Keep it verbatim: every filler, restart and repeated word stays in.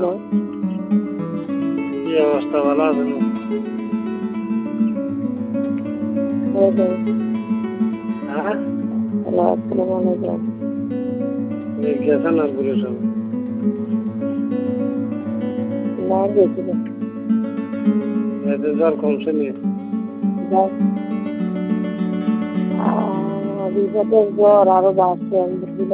কি অবস্থা, ভালো আছেন? হ্যাঁ, গেছেন না ঘুরে সব? এতে জ্বর কমছে নি? জ্বর আরো বাড়ছে।